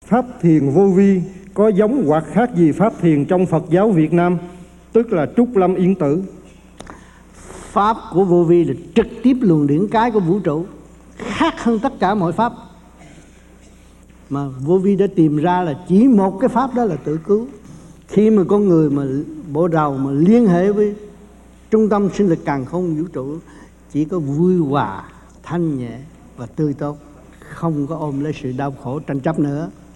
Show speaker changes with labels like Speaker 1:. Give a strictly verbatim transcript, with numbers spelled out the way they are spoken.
Speaker 1: pháp thiền vô vi có giống hoặc khác gì pháp thiền trong Phật giáo Việt Nam, tức là Trúc Lâm Yên Tử?
Speaker 2: Pháp của vô vi là trực tiếp luồng điển cái của vũ trụ, khác hơn tất cả mọi pháp. Mà vô vi đã tìm ra là chỉ một cái pháp, đó là tự cứu. Khi mà con người mà bộ đầu mà liên hệ với trung tâm sinh lực càn khôn vũ trụ, chỉ có vui hòa, thanh nhẹ và tươi tốt, không có ôm lấy sự đau khổ tranh chấp nữa.